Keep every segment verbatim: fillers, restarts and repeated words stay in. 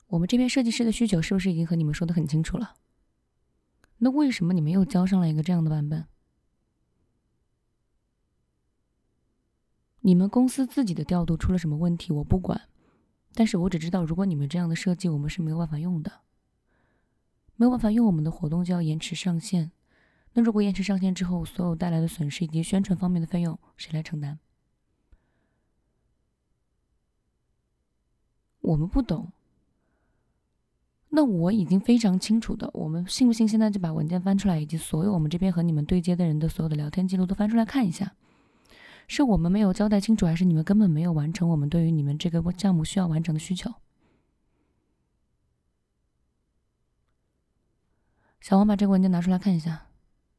我们这边设计师的需求是不是已经和你们说得很清楚了？那为什么你们又交上了一个这样的版本？你们公司自己的调度出了什么问题我不管，但是我只知道如果你们这样的设计我们是没有办法用的，没有办法用我们的活动就要延迟上线。那如果延迟上线之后所有带来的损失以及宣传方面的费用谁来承担？我们不懂。那我已经非常清楚的，我们信不信现在就把文件翻出来，以及所有我们这边和你们对接的人的所有的聊天记录都翻出来看一下，是我们没有交代清楚，还是你们根本没有完成我们对于你们这个项目需要完成的需求？小王把这个文件拿出来看一下，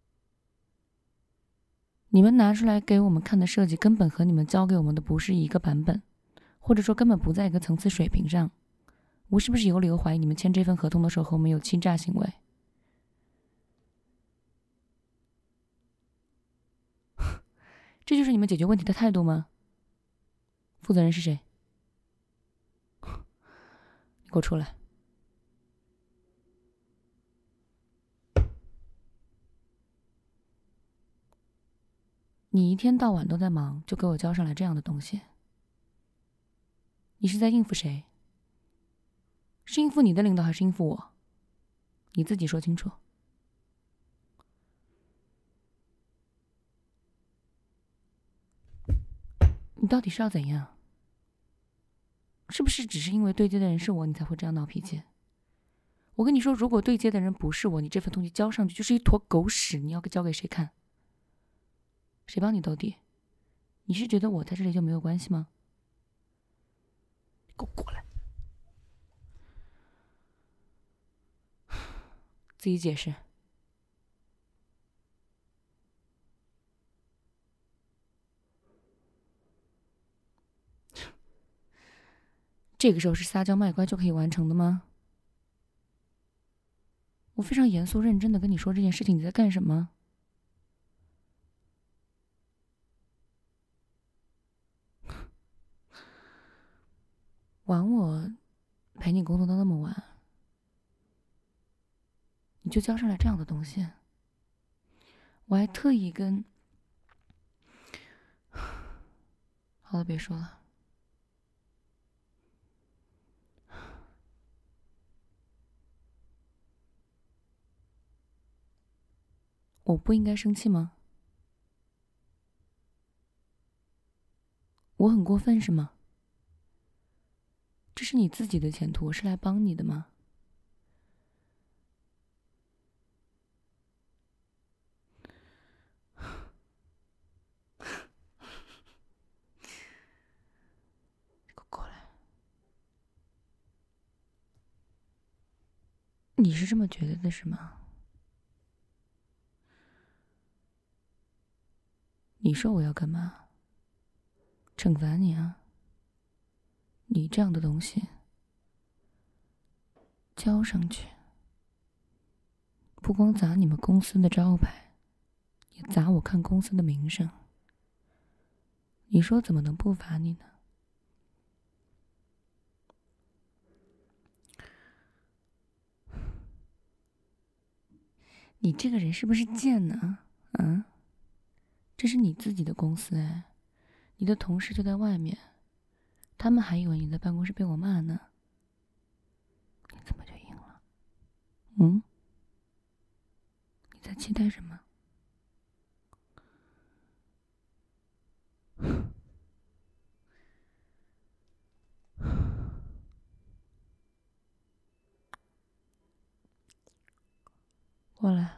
你们拿出来给我们看的设计根本和你们交给我们的不是一个版本，或者说根本不在一个层次水平上。我是不是有理由怀疑你们签这份合同的时候和我们有欺诈行为？这就是你们解决问题的态度吗？负责人是谁？你给我出来！你一天到晚都在忙，就给我交上来这样的东西，你是在应付谁？是应付你的领导还是应付我？你自己说清楚。你到底是要怎样？是不是只是因为对接的人是我，你才会这样闹脾气？我跟你说，如果对接的人不是我，你这份东西交上去就是一坨狗屎，你要交给谁看？谁帮你兜底？你是觉得我在这里就没有关系吗？给我过来！自己解释。这个时候是撒娇卖乖就可以完成的吗？我非常严肃认真的跟你说这件事情，你在干什么？枉我陪你工作到那么晚，你就交上来这样的东西。我还特意跟……好了，别说了。我不应该生气吗？我很过分是吗？这是你自己的前途，我是来帮你的吗？过来！你是这么觉得的是吗？你说我要干嘛？惩罚你啊！你这样的东西交上去，不光砸你们公司的招牌，也砸我看公司的名声。你说怎么能不罚你呢？你这个人是不是贱呢？啊？这是你自己的公司哎，你的同事就在外面，他们还以为你在办公室被我骂呢。你怎么就赢了？嗯？你在期待什么？过来。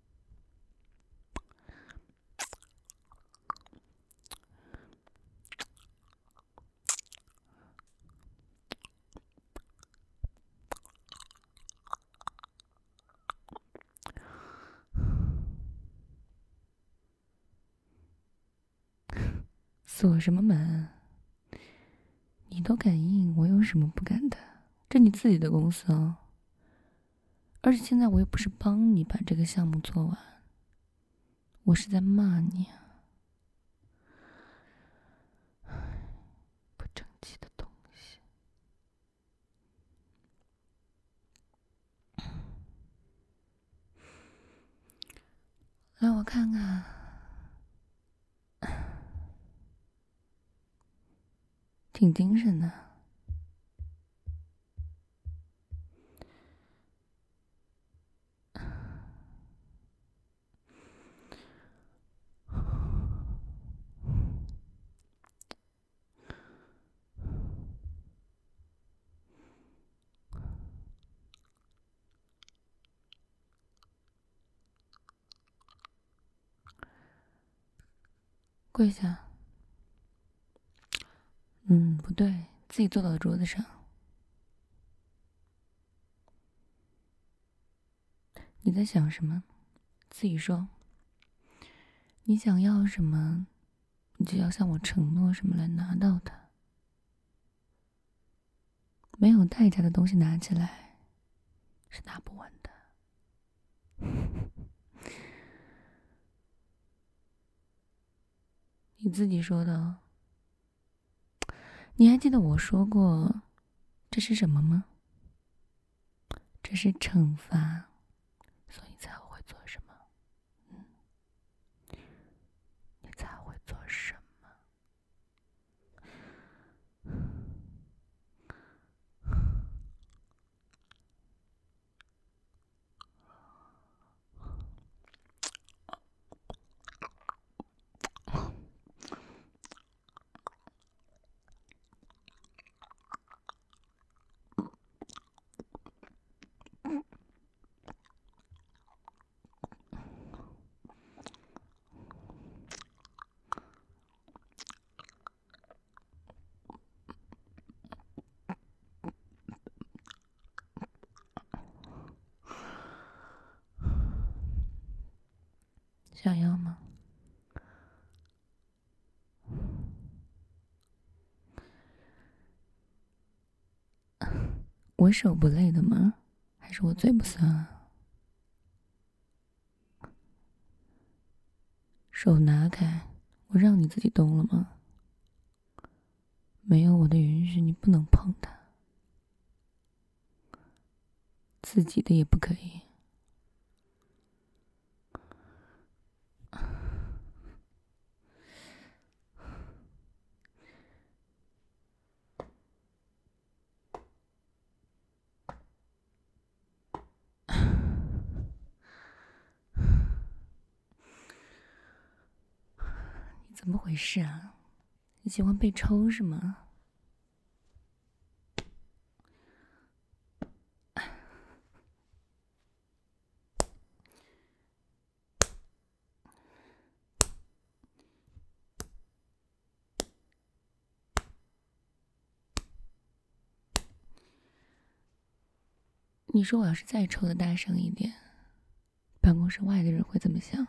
锁什么门？你都敢硬，我有什么不敢的？这你自己的公司哦。而且现在我又不是帮你把这个项目做完，我是在骂你啊！不争气的东西。 我看看，挺精神的。跪下。嗯，不对，自己坐到桌子上。你在想什么？自己说。你想要什么，你就要向我承诺什么来拿到它。没有代价的东西拿起来是拿不完的。你自己说的哦。你还记得我说过这是什么吗？这是惩罚，所以才会做什么。嗯，你才会做什么。想要吗？我手不累的吗？还是我嘴不酸啊？手拿开，我让你自己动了吗？没有我的允许，你不能碰它。自己的也不可以。你怎么回事啊？你喜欢被抽是吗？你说我要是再抽的大声一点，办公室外的人会怎么想？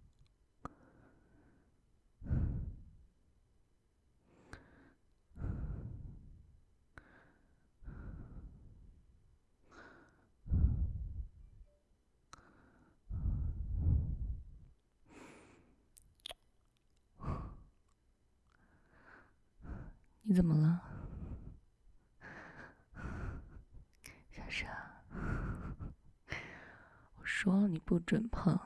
你怎么了，小蛇？我说了你不准碰。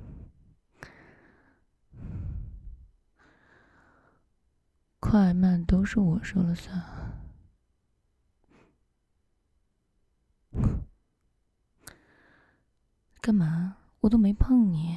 快慢都是我说了算。干嘛？我都没碰你。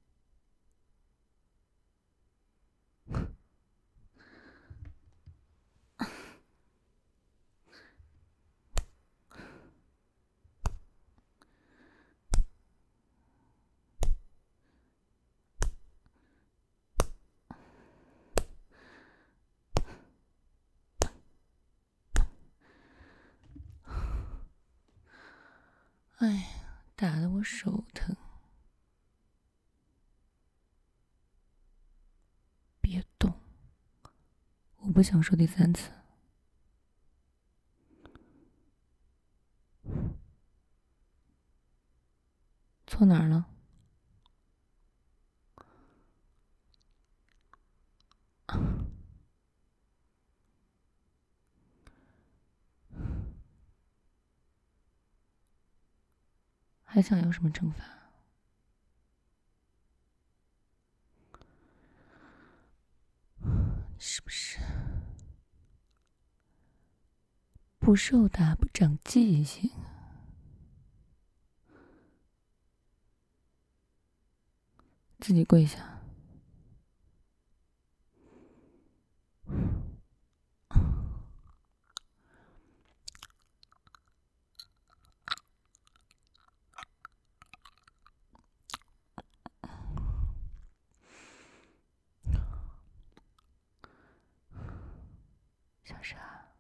哎呀，打得我手疼。别动，我不想说第三次。错哪儿了？还想要什么惩罚？ 不受打不长记性。自己跪下。小傻，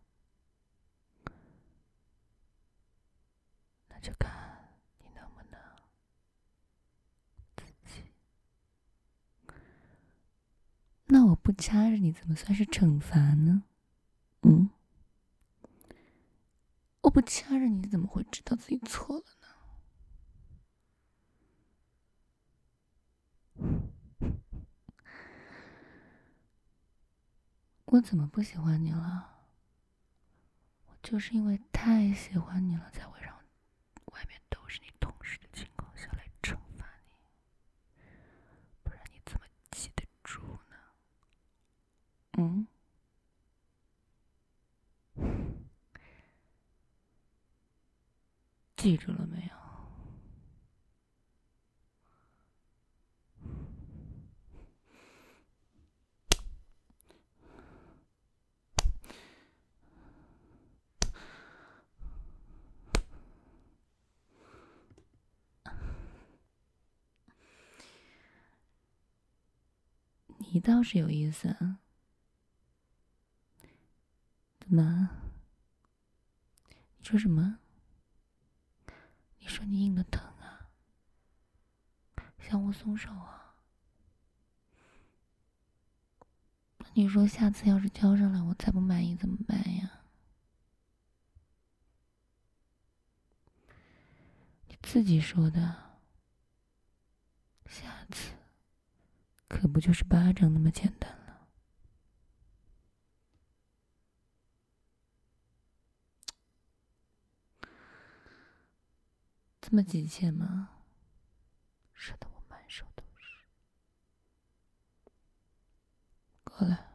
那就看你能不能自己。那我不掐着你怎么算是惩罚呢？嗯？我不掐着你怎么会知道自己错了呢？我怎么不喜欢你了？我就是因为太喜欢你了，才会让外面都是你同事的情况下来惩罚你，不然你怎么记得住呢？嗯？记住了没有？你倒是有意思啊！怎么？你说什么？你说你硬的疼啊？想我松手啊？那你说下次要是交上来我再不满意怎么办呀？你自己说的，下次可不就是巴掌那么简单了？这么急切吗？说得我满手都是。过来。